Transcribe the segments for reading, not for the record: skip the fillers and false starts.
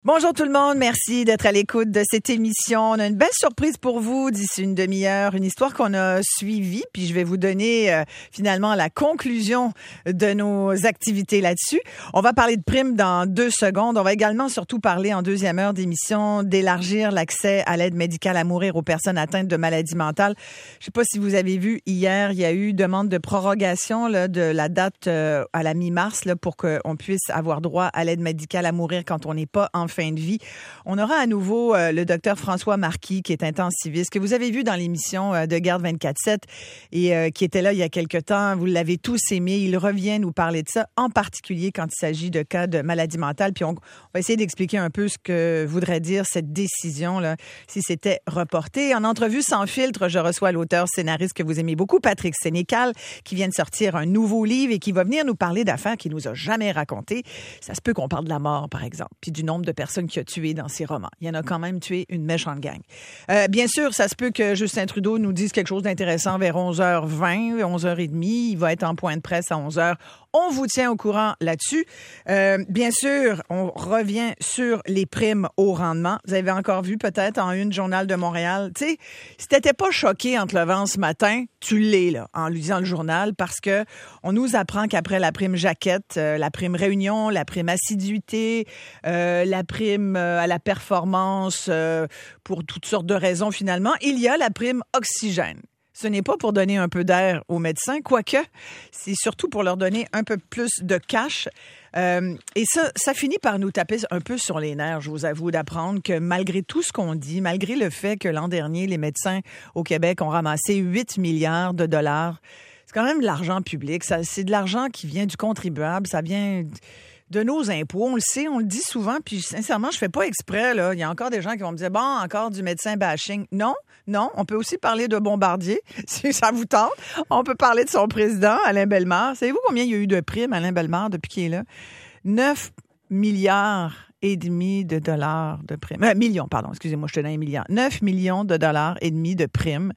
Bonjour tout le monde, merci d'être à l'écoute de cette émission. On a une belle surprise pour vous d'ici une demi-heure, une histoire qu'on a suivie, puis je vais vous donner finalement la conclusion de nos activités là-dessus. On va parler de primes dans 2 secondes. On va également surtout parler en deuxième heure d'émission d'élargir l'accès à l'aide médicale à mourir aux personnes atteintes de maladies mentales. Je ne sais pas si vous avez vu hier, il y a eu demande de prorogation là, de la date à la mi-mars là, pour qu'on puisse avoir droit à l'aide médicale à mourir quand on n'est pas en fin de vie. On aura à nouveau le docteur François Marquis, qui est intensiviste, que vous avez vu dans l'émission de Garde 24/7 et qui était là il y a quelque temps. Vous l'avez tous aimé. Il revient nous parler de ça, en particulier quand il s'agit de cas de maladie mentale. Puis on va essayer d'expliquer un peu ce que voudrait dire cette décision-là, si c'était reporté. En entrevue sans filtre, je reçois l'auteur scénariste que vous aimez beaucoup, Patrick Sénécal, qui vient de sortir un nouveau livre et qui va venir nous parler d'affaires qu'il nous a jamais racontées. Ça se peut qu'on parle de la mort, par exemple, puis du nombre de personnes qu'il a tuées dans ses romans. Il y en a quand même tué une méchante gang. Bien sûr, ça se peut que Justin Trudeau nous dise quelque chose d'intéressant vers 11h20, 11h30. Il va être en point de presse à 11h. On vous tient au courant là-dessus. Bien sûr, on revient sur les primes au rendement. Vous avez encore vu peut-être en une Journal de Montréal. Tu sais, si t'étais pas choqué en te levant ce matin, tu l'es là, en lisant le journal, parce que on nous apprend qu'après la prime jaquette, la prime réunion, la prime assiduité, la prime à la performance, pour toutes sortes de raisons finalement, il y a la prime oxygène. Ce n'est pas pour donner un peu d'air aux médecins, quoique c'est surtout pour leur donner un peu plus de cash. Et ça finit par nous taper un peu sur les nerfs, je vous avoue, d'apprendre que malgré tout ce qu'on dit, malgré le fait que l'an dernier, les médecins au Québec ont ramassé 8 milliards de dollars, c'est quand même de l'argent public. C'est de l'argent qui vient du contribuable, ça vient de nos impôts. On le sait, on le dit souvent, puis sincèrement, je fais pas exprès, là. Il y a encore des gens qui vont me dire, bon, encore du médecin bashing. Non, on peut aussi parler de Bombardier, si ça vous tente. On peut parler de son président, Alain Bellemare. Savez-vous combien il y a eu de primes, Alain Bellemare, depuis qu'il est là? 9 milliards et demi de dollars de primes. Millions, pardon, excusez-moi, je te donne un milliard. 9 millions de dollars et demi de primes.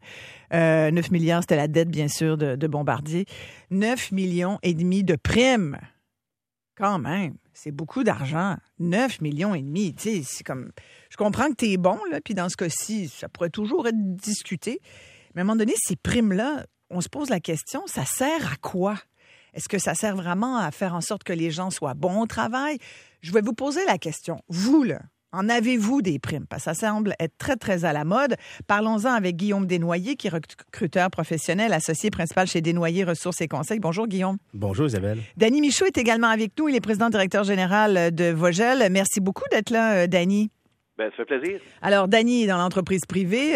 9 milliards, c'était la dette, bien sûr, de Bombardier. 9 millions et demi de primes. Quand même, c'est beaucoup d'argent. 9 millions et demi, tu sais, c'est comme... Je comprends que t'es bon, là, puis dans ce cas-ci, ça pourrait toujours être discuté. Mais à un moment donné, ces primes-là, on se pose la question, ça sert à quoi? Est-ce que ça sert vraiment à faire en sorte que les gens soient bons au travail? Je vais vous poser la question. Vous, là, en avez-vous des primes? Parce que ça semble être très, très à la mode. Parlons-en avec Guillaume Desnoyers, qui est recruteur professionnel, associé principal chez Desnoyers Ressources et Conseils. Bonjour, Guillaume. Bonjour, Isabelle. Danny Michaud est également avec nous. Il est président-directeur général de Vogel. Merci beaucoup d'être là, Danny. Ben, ça fait plaisir. Alors, Danny est dans l'entreprise privée.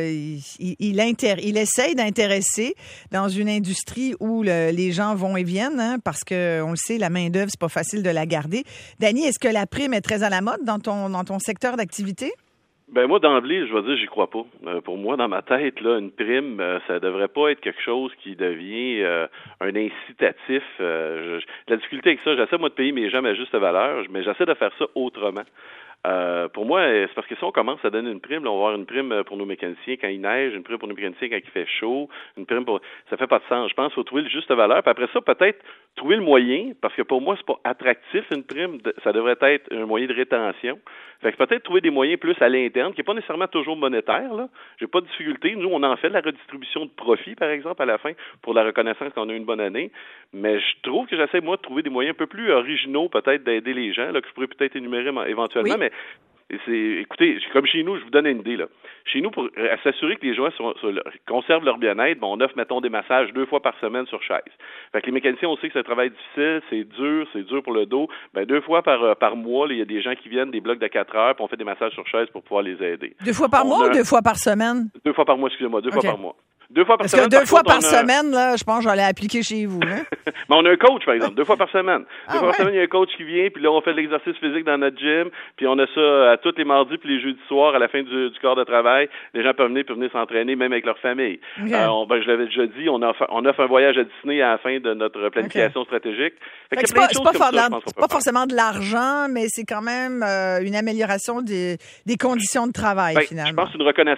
Il essaye d'intéresser dans une industrie où les gens vont et viennent, hein, parce que on le sait, la main-d'œuvre, c'est pas facile de la garder. Danny, est-ce que la prime est très à la mode dans ton secteur d'activité? Ben moi, d'emblée, je vais dire, j'y crois pas. Pour moi, dans ma tête, là, une prime, ça devrait pas être quelque chose qui devient un incitatif. La difficulté avec ça, j'essaie, moi, de payer mes gens à juste valeur, mais j'essaie de faire ça autrement. Pour moi, c'est parce que si on commence à donner une prime, là, on va avoir une prime pour nos mécaniciens quand il neige, une prime pour nos mécaniciens quand il fait chaud, une prime pour... Ça fait pas de sens. Je pense qu'il faut trouver le juste valeur. Puis après ça, peut-être trouver le moyen, parce que pour moi, c'est pas attractif une prime. Ça devrait être un moyen de rétention. Fait que peut-être trouver des moyens plus à l'interne, qui n'est pas nécessairement toujours monétaire, là. J'ai pas de difficulté. Nous, on en fait de la redistribution de profit, par exemple, à la fin, pour la reconnaissance qu'on a eu une bonne année. Mais je trouve que j'essaie, moi, de trouver des moyens un peu plus originaux, peut-être, d'aider les gens, là, que je pourrais peut-être énumérer éventuellement. Oui. Mais écoutez, comme chez nous, je vous donne une idée, là. Chez nous, pour s'assurer que les gens conservent leur bien-être, on offre, mettons, des massages 2 fois par semaine sur chaise. Fait que les mécaniciens, on sait que c'est un travail difficile, c'est dur pour le dos. Ben, 2 fois par mois, il y a des gens qui viennent, des blocs de 4 heures, puis on fait des massages sur chaise pour pouvoir les aider. 2 fois par mois ou 2 fois par semaine? 2 fois par mois, excusez-moi, 2 fois par mois. 2 fois par Parce semaine. Parce que 2 fois par semaine, là, je pense que j'allais appliquer chez vous. Hein? Mais on a un coach, par exemple, 2 fois par semaine. 2 fois par semaine, il y a un coach qui vient, puis là, on fait de l'exercice physique dans notre gym, puis on a ça à tous les mardis puis les jeudis soirs, à la fin du corps de travail. Les gens peuvent venir s'entraîner, même avec leur famille. Okay. Je l'avais déjà dit, on offre un voyage à Disney à la fin de notre planification stratégique. C'est pas forcément de l'argent, mais c'est quand même une amélioration des conditions de travail, finalement. Je pense que c'est une reconnaissance.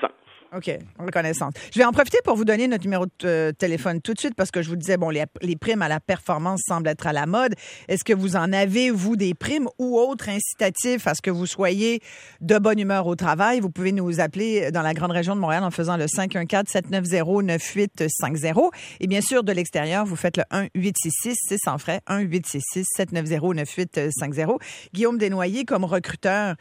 OK, reconnaissante. Je vais en profiter pour vous donner notre numéro de téléphone tout de suite parce que je vous disais, bon, les primes à la performance semblent être à la mode. Est-ce que vous en avez, vous, des primes ou autres incitatifs à ce que vous soyez de bonne humeur au travail? Vous pouvez nous appeler dans la grande région de Montréal en faisant le 514-790-9850. Et bien sûr, de l'extérieur, vous faites le 1-866, c'est sans frais, 1-866-790-9850. Guillaume Desnoyers, comme recruteur,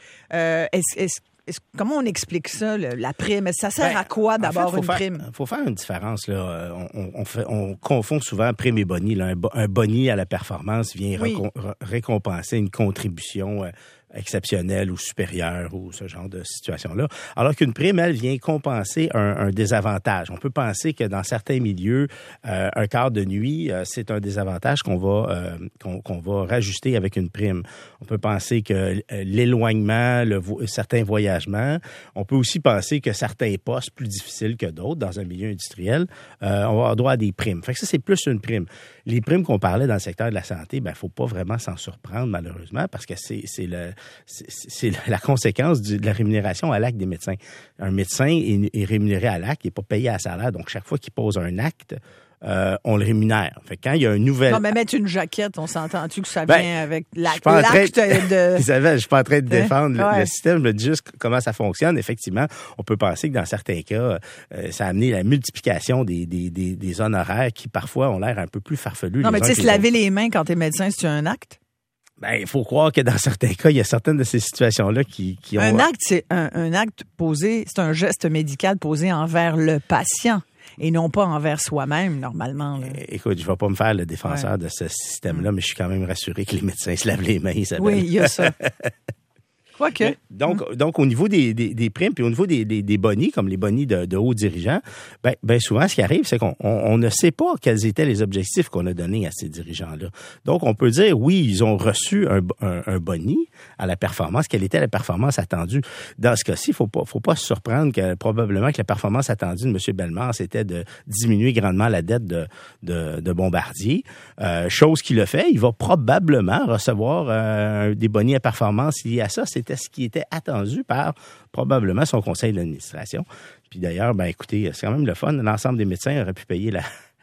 comment on explique ça, la prime? Ça sert à quoi d'abord une prime? Il faut faire une différence. Là. On confond souvent prime et boni. Là. Un boni à la performance vient récompenser une contribution exceptionnelle ou supérieure ou ce genre de situation-là. Alors qu'une prime, elle, vient compenser un désavantage. On peut penser que dans certains milieux, un quart de nuit, c'est un désavantage qu'on va rajuster avec une prime. On peut penser que l'éloignement, certains voyagements, on peut aussi penser que certains postes plus difficiles que d'autres dans un milieu industriel, on va avoir droit à des primes. Fait que ça, c'est plus une prime. Les primes qu'on parlait dans le secteur de la santé, faut pas vraiment s'en surprendre, malheureusement, parce que c'est la conséquence de la rémunération à l'acte des médecins. Un médecin est rémunéré à l'acte, il n'est pas payé à salaire. Donc, chaque fois qu'il pose un acte, on le rémunère. Fait que quand il y a un nouvel... Non, mais mettre une jaquette, on s'entend-tu que ça vient avec l'acte de... Isabelle, je suis pas en train de défendre le système, je dis juste comment ça fonctionne. Effectivement, on peut penser que dans certains cas, ça a amené la multiplication des honoraires qui, parfois, ont l'air un peu plus farfelus. Non, mais tu sais, se laver les mains quand t'es médecin, c'est un acte? Il faut croire que dans certains cas, il y a certaines de ces situations-là qui ont... Un acte, c'est un acte posé, c'est un geste médical posé envers le patient. Et non pas envers soi-même, normalement. Là. Écoute, je ne vais pas me faire le défenseur de ce système-là, mais je suis quand même rassuré que les médecins se lavent les mains, Isabelle. Oui, il y a ça. Quoique. Donc, au niveau des primes, puis au niveau des bonis, comme les bonis de hauts dirigeants, souvent, ce qui arrive, c'est qu'on ne sait pas quels étaient les objectifs qu'on a donnés à ces dirigeants-là. Donc, on peut dire, oui, ils ont reçu un boni à la performance. Quelle était la performance attendue? Dans ce cas-ci, faut pas se surprendre que probablement que la performance attendue de M. Bellemare, c'était de diminuer grandement la dette de Bombardier. Chose qu'il a fait, il va probablement recevoir des bonis à performance liés à ça. C'était ce qui était attendu par probablement son conseil d'administration. Puis d'ailleurs, écoutez, c'est quand même le fun. L'ensemble des médecins auraient pu payer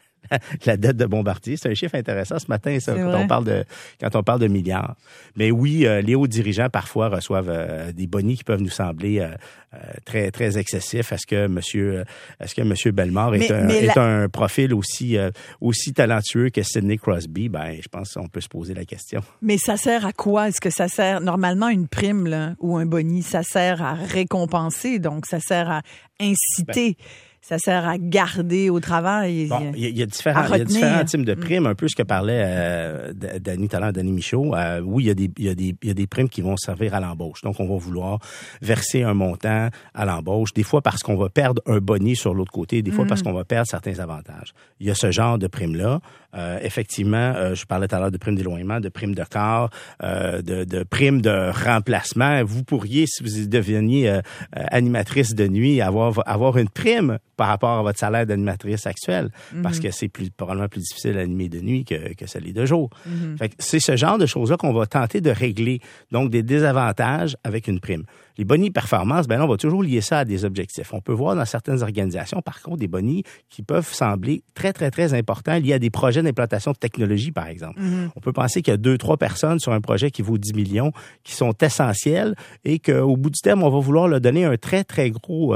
la dette de Bombardier. C'est un chiffre intéressant ce matin, ça, quand on parle de milliards. Mais oui, les hauts dirigeants parfois reçoivent des bonis qui peuvent nous sembler très très excessifs. Est-ce que Monsieur Bellemare est un profil aussi talentueux que Sidney Crosby? Je pense qu'on peut se poser la question. Mais ça sert à quoi? Est-ce que ça sert normalement une prime là, ou un boni? Ça sert à récompenser, donc ça sert à inciter. Ça sert à garder au travail. Bon, il y a différents types de primes, un peu ce que parlait Danny Michaud. Oui, il y a des primes qui vont servir à l'embauche. Donc, on va vouloir verser un montant à l'embauche, des fois parce qu'on va perdre un boni sur l'autre côté, des fois parce qu'on va perdre certains avantages. Il y a ce genre de primes-là. Effectivement, je parlais tout à l'heure de primes d'éloignement, de primes de quart, de primes de remplacement. Vous pourriez, si vous deveniez animatrice de nuit, avoir une prime par rapport à votre salaire d'animatrice actuelle, parce que c'est probablement plus difficile d'animer de nuit que celui de jour. Fait que c'est ce genre de choses-là qu'on va tenter de régler, donc des désavantages avec une prime. Les bonis performance, on va toujours lier ça à des objectifs. On peut voir dans certaines organisations, par contre, des bonis qui peuvent sembler très, très, très importants liés à des projets d'implantation de technologie, par exemple. On peut penser qu'il y a 2-3 personnes sur un projet qui vaut 10 millions qui sont essentielles et qu'au bout du terme, on va vouloir leur donner un très, très gros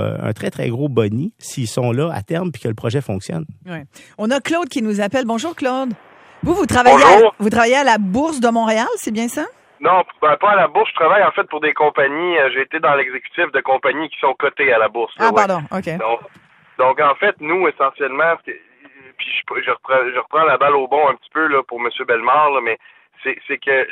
boni s'ils sont là à terme puis que le projet fonctionne. Ouais. On a Claude qui nous appelle. Bonjour, Claude. Vous travaillez à la Bourse de Montréal, c'est bien ça? Non, pas à la bourse. Je travaille en fait pour des compagnies. J'ai été dans l'exécutif de compagnies qui sont cotées à la bourse. Là, pardon, OK. Donc en fait, nous, essentiellement, puis je reprends la balle au bon un petit peu là pour M. Bellemare, là, mais c'est que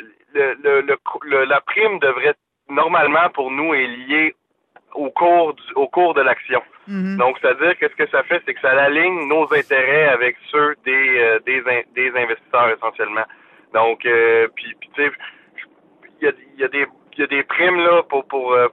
la prime devrait normalement pour nous est liée au cours de l'action. Donc c'est-à-dire que ce que ça fait, c'est que ça aligne nos intérêts avec ceux des investisseurs essentiellement. Donc puis tu sais, il y a des primes là pour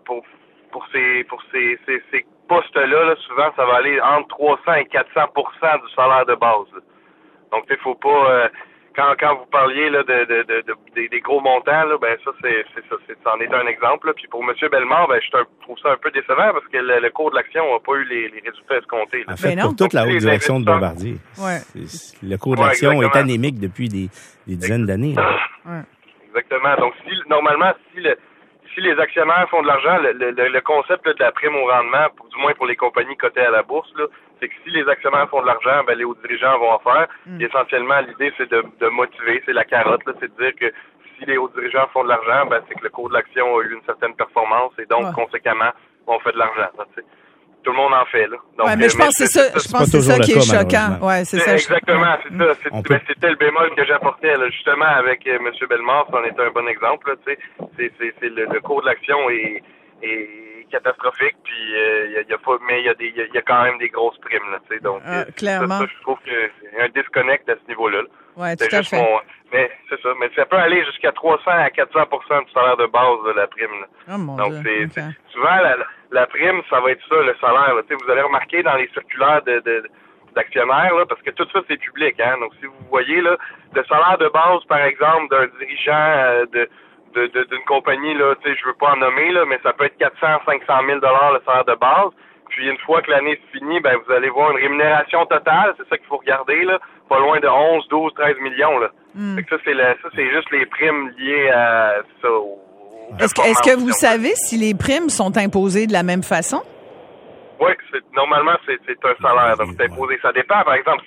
ces postes-là, là, souvent ça va aller entre 300 et 400% du salaire de base. Là. Donc il faut pas quand vous parliez là des gros montants, là, ben ça c'en est un exemple. Là. Puis pour M. Bellemare, ben je trouve ça un peu décevant parce que le cours de l'action n'a pas eu les résultats escomptés. Là. En fait, pour toute la haute direction de Bombardier, le cours de l'action est anémique depuis des dizaines d'années. Ouais. Exactement. Donc normalement, si les actionnaires font de l'argent, le concept là, de la prime au rendement, du moins pour les compagnies cotées à la bourse, là, c'est que si les actionnaires font de l'argent, ben les hauts dirigeants vont en faire. Et essentiellement, l'idée, c'est de motiver, c'est la carotte, là, c'est de dire que si les hauts dirigeants font de l'argent, ben c'est que le cours de l'action a eu une certaine performance et donc, conséquemment, on fait de l'argent. Là, tout le monde en fait, là. Donc, mais je pense que c'est ça qui est choquant. Ouais, c'est ça. Exactement, c'est ça. C'était le bémol que j'apportais, là, justement, avec M. Bellemare, c'en est un bon exemple, là, tu sais. C'est le cours de l'action est catastrophique, puis il y a quand même des grosses primes, là, tu sais. Donc, clairement. Ça, je trouve qu'il y a un disconnect à ce niveau-là. Ouais, tout à fait. Mais c'est ça. Mais ça peut aller jusqu'à 300 à 400% du salaire de base de la prime. Là. Oh, mon Donc, Dieu. c'est souvent, la prime, ça va être ça, le salaire. Là. Vous allez remarquer dans les circulaires d'actionnaires, là, parce que tout ça, c'est public. Hein? Donc, si vous voyez là, le salaire de base, par exemple, d'un dirigeant d'une compagnie, là, je veux pas en nommer, là, mais ça peut être 400 500 000 le salaire de base. Puis une fois que l'année est finie, ben vous allez voir une rémunération totale, c'est ça qu'il faut regarder, là, pas loin de 11, 12, 13 millions. Là. Fait que ça, c'est juste les primes liées à ça. Est-ce que vous savez si les primes sont imposées de la même façon? Oui, normalement, c'est un salaire. Donc, c'est imposé. Ça dépend. Par exemple,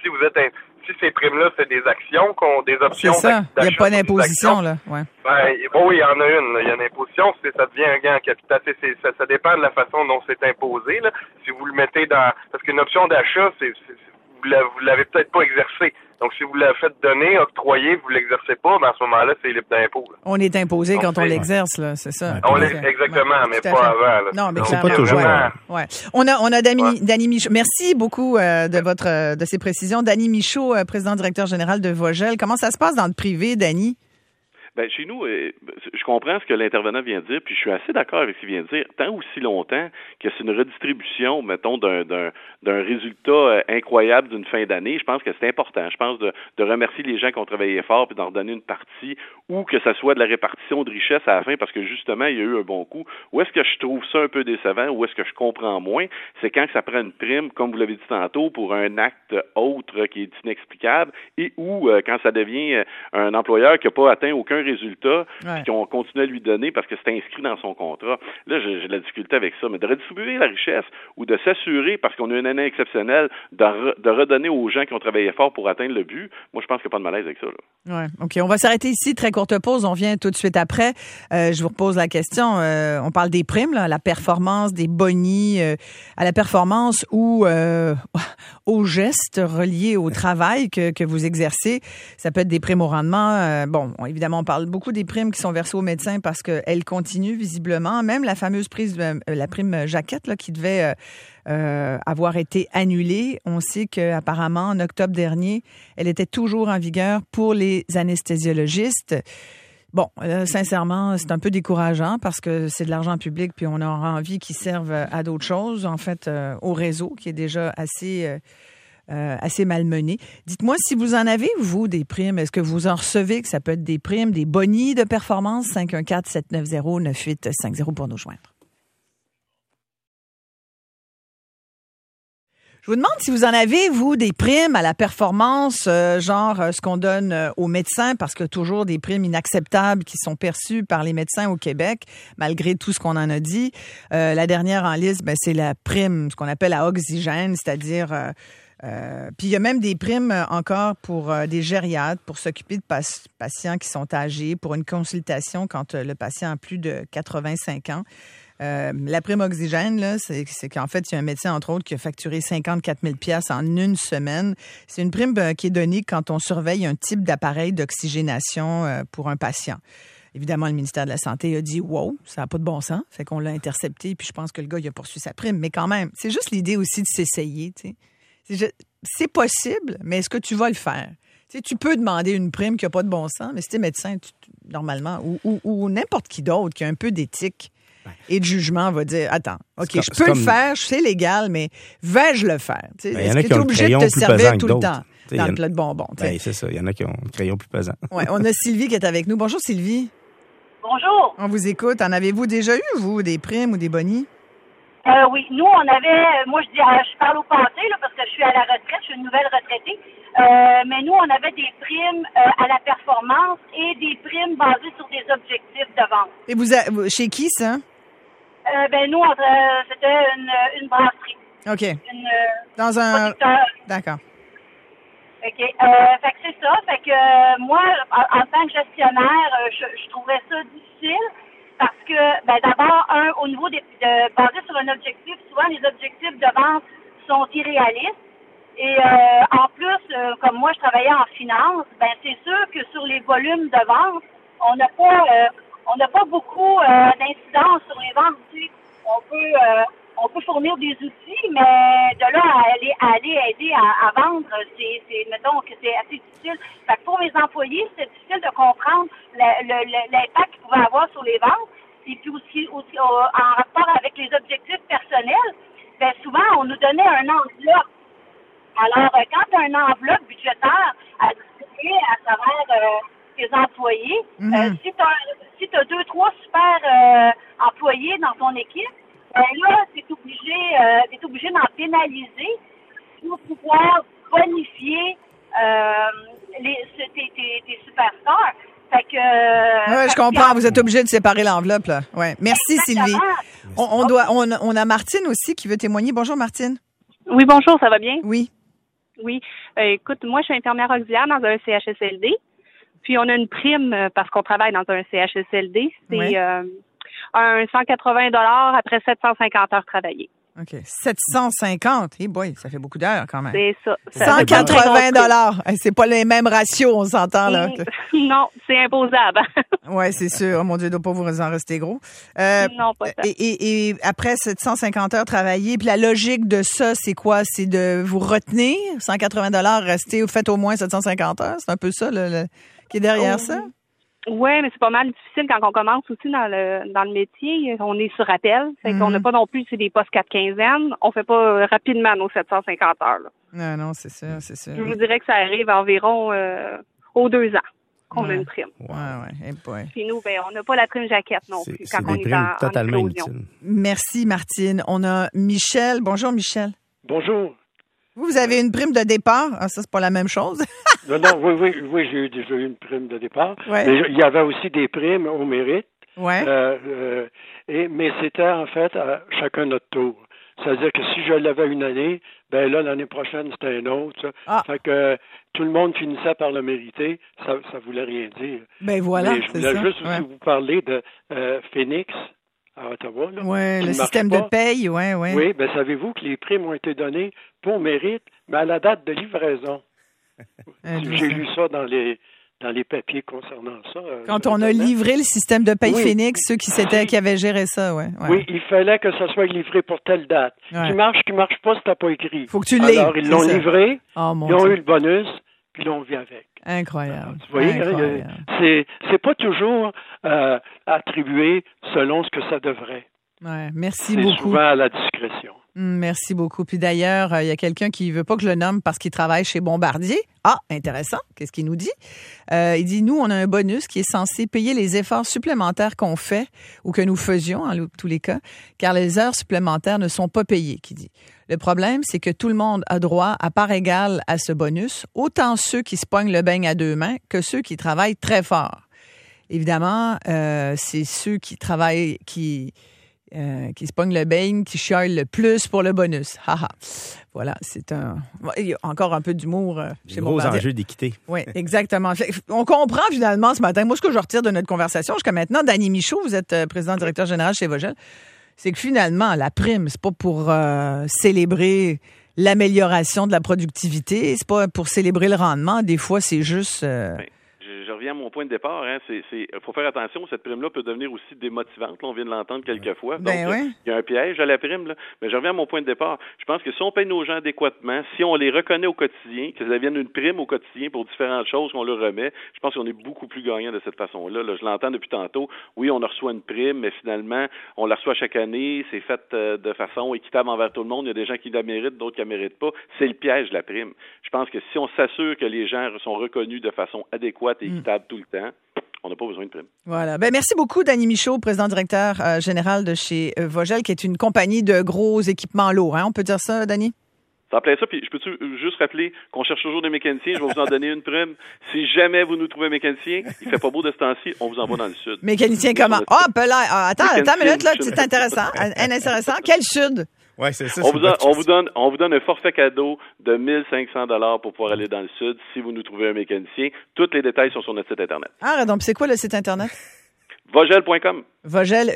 si ces primes-là, c'est des actions, des options. C'est ça. Il n'y a pas d'imposition, là. Ouais. Ben, oui, il y en a une. Il y a une imposition. Ça devient un gain en capital. Ça dépend de la façon dont c'est imposé, là. Si vous le mettez parce qu'une option d'achat, vous l'avez peut-être pas exercé. Donc, si vous la faites donner, octroyer, vous l'exercez pas, ben à ce moment-là, c'est libre d'impôt. On est imposé quand on l'exerce, là, c'est ça. Exactement, mais pas avant. Là. Non, mais c'est pas toujours. Ouais. On a Danny Michaud. Merci beaucoup de ces précisions. Danny Michaud, président directeur général de Vogel. Comment ça se passe dans le privé, Danny? Ben, chez nous, je comprends ce que l'intervenant vient de dire, puis je suis assez d'accord avec ce qu'il vient de dire, tant aussi longtemps que c'est une redistribution, mettons, d'un résultat incroyable d'une fin d'année. Je pense que c'est important. Je pense de remercier les gens qui ont travaillé fort puis d'en redonner une partie, ou que ça soit de la répartition de richesse à la fin, parce que justement, il y a eu un bon coup. Où est-ce que je trouve ça un peu décevant, où est-ce que je comprends moins, c'est quand ça prend une prime, comme vous l'avez dit tantôt, pour un acte autre qui est inexplicable, et ou quand ça devient un employeur qui n'a pas atteint aucun résultat, puis qu'on continue à lui donner parce que c'est inscrit dans son contrat. Là, j'ai de la difficulté avec ça, mais de redistribuer la richesse ou de s'assurer, parce qu'on a une année exceptionnelle, de redonner aux gens qui ont travaillé fort pour atteindre le but, moi, je pense qu'il n'y a pas de malaise avec ça. Oui, OK. On va s'arrêter ici. Très courte pause. On vient tout de suite après. Je vous repose la question. On parle des primes, là, la performance, des bonis, à la performance ou aux gestes reliés au travail que vous exercez. Ça peut être des primes au rendement. Évidemment, on parle beaucoup des primes qui sont versées aux médecins parce qu'elles continuent visiblement. Même la fameuse la prime jaquette là, qui devait avoir été annulée. On sait qu'apparemment, en octobre dernier, elle était toujours en vigueur pour les anesthésiologistes. Bon, sincèrement, c'est un peu décourageant parce que c'est de l'argent public puis on aura envie qu'ils servent à d'autres choses, en fait, au réseau qui est déjà assez malmené. Dites-moi si vous en avez, vous, des primes. Est-ce que vous en recevez, que ça peut être des primes, des bonis de performance? 514-790-9850 pour nous joindre. Je vous demande si vous en avez, vous, des primes à la performance, genre ce qu'on donne aux médecins, parce que toujours des primes inacceptables qui sont perçues par les médecins au Québec, malgré tout ce qu'on en a dit. La dernière en liste, c'est la prime, ce qu'on appelle à oxygène, c'est-à-dire... puis il y a même des primes encore pour des gériatres, pour s'occuper de patients qui sont âgés, pour une consultation quand le patient a plus de 85 ans. La prime oxygène, là, c'est qu'en fait, il y a un médecin, entre autres, qui a facturé 54 000 $ en une semaine. C'est une prime qui est donnée quand on surveille un type d'appareil d'oxygénation pour un patient. Évidemment, le ministère de la Santé a dit « Wow, ça n'a pas de bon sens ». Fait qu'on l'a intercepté, puis je pense que le gars, il a poursuivi sa prime. Mais quand même, c'est juste l'idée aussi de s'essayer, tu sais. C'est possible, mais est-ce que tu vas le faire? Tu sais, tu peux demander une prime qui n'a pas de bon sens, mais si tu es médecin, normalement, ou n'importe qui d'autre qui a un peu d'éthique et de jugement va dire, attends, OK, je peux le faire, c'est légal, mais vais-je le faire? Tu sais, est-ce que tu es obligé de te servir tout le temps? dans le plat de bonbons. Ben, c'est ça. Il y en a qui ont un crayon plus pesant. Ouais, on a Sylvie qui est avec nous. Bonjour, Sylvie. Bonjour. On vous écoute. En avez-vous déjà eu, vous, des primes ou des bonis? Oui, nous, on avait, moi, je parle au passé, là, parce que je suis à la retraite, je suis une nouvelle retraitée, mais nous, on avait des primes à la performance et des primes basées sur des objectifs de vente. Et chez qui, ça? Nous, c'était une brasserie. OK. Dans un... D'accord. OK. Fait que c'est ça. Fait que moi, en tant que gestionnaire, je trouverais ça difficile. Parce que, d'abord, au niveau basé sur un objectif, souvent les objectifs de vente sont irréalistes. Et en plus, comme moi, je travaillais en finance, c'est sûr que sur les volumes de vente, on n'a pas beaucoup d'incidence sur les ventes. Tu sais. On peut fournir des outils, mais de là à aller aider à vendre, mettons que c'est assez difficile. Fait que pour mes employés, c'est difficile de comprendre l'impact qu'ils pouvaient avoir sur les ventes. Et puis aussi en rapport avec les objectifs personnels, souvent on nous donnait un enveloppe. Alors, quand tu as une enveloppe budgétaire à distribuer à travers tes employés, si tu as 2-3 super employés dans ton équipe, là, tu es obligé d'en pénaliser pour pouvoir bonifier tes superstars. Fait que, je comprends. Vous êtes obligé de séparer l'enveloppe, là. Ouais. Merci, Sylvie. On a Martine aussi qui veut témoigner. Bonjour, Martine. Oui, bonjour, ça va bien? Oui. Oui. Écoute, moi, je suis infirmière auxiliaire dans un CHSLD. Puis, on a une prime parce qu'on travaille dans un CHSLD. C'est un 180 $ après 750 heures travaillées. OK. 750. Eh boy, ça fait beaucoup d'heures quand même. C'est ça. 180 $. C'est pas les mêmes ratios, on s'entend, là. Non, c'est imposable. Oui, c'est sûr. Oh mon Dieu, il ne doit pas vous en rester gros. Non, pas ça. Et après 750 heures travaillées, puis la logique de ça, c'est quoi? C'est de vous retenir, 180 $, rester, faites au moins 750 heures. C'est un peu ça, qui est derrière ça? Oui, mais c'est pas mal difficile quand on commence aussi dans le métier. On est sur appel. Fait qu'on n'a pas non plus des postes 4/15. On fait pas rapidement nos 750 heures. Là. Non, c'est sûr, c'est sûr. Je vous dirais que ça arrive environ aux 2 ans qu'on a une prime. Ouais. Puis nous, on n'a pas la prime jaquette non plus quand on est en totalement explosion. Merci, Martine. On a Michel. Bonjour, Michel. Bonjour. Vous avez une prime de départ? Ah, ça, c'est pas la même chose. Non, oui, j'ai déjà eu une prime de départ. Ouais. Mais il y avait aussi des primes au mérite. Ouais. Mais c'était en fait à chacun notre tour. C'est-à-dire que si je l'avais une année, là, l'année prochaine, c'était un autre. Ah. Fait que tout le monde finissait par le mériter. Ça voulait rien dire. Voilà, mais je voulais juste aussi vous parler de Phoenix. À Ottawa. Oui, le système de paye, oui. Oui, savez-vous que les primes ont été données pour mérite, mais à la date de livraison. J'ai lu ça dans les papiers concernant ça. Quand on a livré le système de paye Phoenix, ceux qui avaient géré ça, ouais. Oui, il fallait que ça soit livré pour telle date. Qui marche pas, si t'as pas écrit. Faut que tu l'aies. Alors, ils l'ont livré, ils ont eu le bonus, puis ils l'ont vu avec. Incroyable. Vous voyez, c'est pas toujours attribué selon ce que ça devrait. Ouais, merci beaucoup. C'est souvent à la discrétion. Merci beaucoup. Puis d'ailleurs, il y a quelqu'un qui veut pas que je le nomme parce qu'il travaille chez Bombardier. Ah, intéressant. Qu'est-ce qu'il nous dit? Il dit, nous, on a un bonus qui est censé payer les efforts supplémentaires qu'on fait ou que nous faisions, en tous les cas, car les heures supplémentaires ne sont pas payées, qui dit. Le problème, c'est que tout le monde a droit à part égale à ce bonus, autant ceux qui se pognent le beigne à 2 mains que ceux qui travaillent très fort. Évidemment, c'est ceux qui travaillent, qui se pognent le beigne, qui chialent le plus pour le bonus. Haha. Voilà, il y a encore un peu d'humour chez Bombardier. Gros enjeux d'équité. Oui, exactement. On comprend finalement ce matin. Moi, ce que je retire de notre conversation jusqu'à maintenant, Dany Michaud, vous êtes président-directeur général chez Vogel, c'est que finalement, la prime, c'est pas pour célébrer l'amélioration de la productivité, c'est pas pour célébrer le rendement. Des fois, c'est juste... Oui. je reviens à mon point de départ. Faut faire attention. Cette prime-là peut devenir aussi démotivante. Là, on vient de l'entendre quelques fois. Donc, il y a un piège à la prime. Là. Mais je reviens à mon point de départ. Je pense que si on paye nos gens adéquatement, si on les reconnaît au quotidien, que ça devienne une prime au quotidien pour différentes choses qu'on leur remet, je pense qu'on est beaucoup plus gagnant de cette façon-là. Là, je l'entends depuis tantôt. Oui, on reçoit une prime, mais finalement, on la reçoit chaque année. C'est fait de façon équitable envers tout le monde. Il y a des gens qui la méritent, d'autres qui la méritent pas. C'est le piège de la prime. Je pense que si on s'assure que les gens sont reconnus de façon adéquate et équitable tout le temps, on n'a pas besoin de prime. Voilà. Merci beaucoup, Danny Michaud, président directeur général de chez Vogel, qui est une compagnie de gros équipements lourds. Hein? On peut dire ça, Danny? Ça plaît ça, puis je peux juste rappeler qu'on cherche toujours des mécaniciens, je vais vous en donner une prime. Si jamais vous nous trouvez un mécanicien, il fait pas beau de ce temps-ci, on vous envoie dans le sud. Mécanicien comment? Attends une minute, là, c'est intéressant. Intéressant. Quel sud? Ouais, c'est ça. On vous donne un forfait cadeau de 1 500 $ pour pouvoir aller dans le sud si vous nous trouvez un mécanicien. Tous les détails sont sur notre site Internet. Ah, donc c'est quoi le site Internet? Vogel.com. Vogel,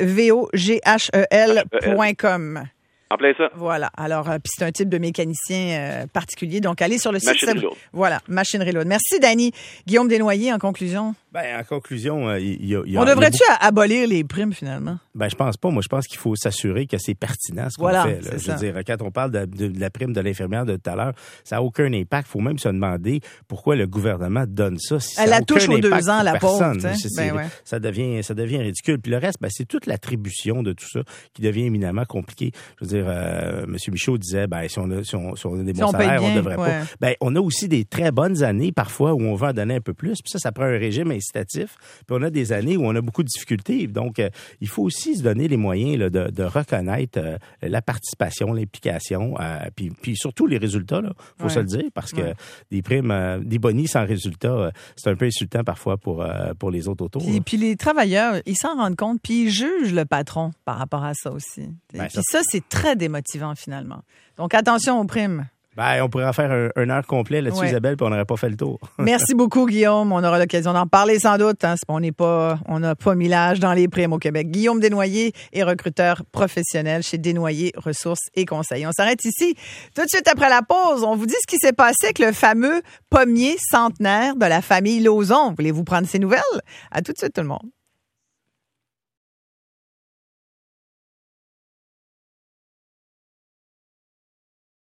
VOGHEL.com. En plein ça. Voilà. Alors, puis c'est un type de mécanicien particulier. Donc, allez sur le site. Machinerie lourde. Voilà, machinerie lourde. Merci, Danny. Guillaume Desnoyers, en conclusion. En conclusion, il y a on devrait-tu abolir les primes, finalement? Je pense pas. Moi, je pense qu'il faut s'assurer que c'est pertinent ce qu'on fait. Là. Je veux dire, quand on parle de la prime de l'infirmière de tout à l'heure, ça n'a aucun impact. Il faut même se demander pourquoi le gouvernement donne ça. Si elle la touche aux 2 ans, la pauvre. Ça devient ridicule. Puis le reste, c'est toute l'attribution de tout ça qui devient éminemment compliqué. Je veux dire, M. Michaud disait, si on a des bons salaires, on devrait pas. On a aussi des très bonnes années, parfois, où on veut en donner un peu plus. Puis ça prend un régime incitatif. Puis on a des années où on a beaucoup de difficultés. Donc, il faut aussi se donner les moyens là, de reconnaître la participation, l'implication, puis surtout les résultats. Il faut se le dire, parce que des primes, des bonus sans résultat, c'est un peu insultant parfois pour les autres autour. Puis les travailleurs, ils s'en rendent compte, puis ils jugent le patron par rapport à ça aussi. Puis ça, c'est très démotivant finalement. Donc, attention aux primes. On pourrait en faire un heure complet là-dessus, Isabelle, puis on n'aurait pas fait le tour. Merci beaucoup, Guillaume. On aura l'occasion d'en parler sans doute. Hein. On n'a pas mis l'âge dans les primes au Québec. Guillaume Desnoyers est recruteur professionnel chez Desnoyers Ressources et Conseils. On s'arrête ici. Tout de suite après la pause, on vous dit ce qui s'est passé avec le fameux pommier centenaire de la famille Lauzon. Voulez-vous prendre ces nouvelles? À tout de suite, tout le monde.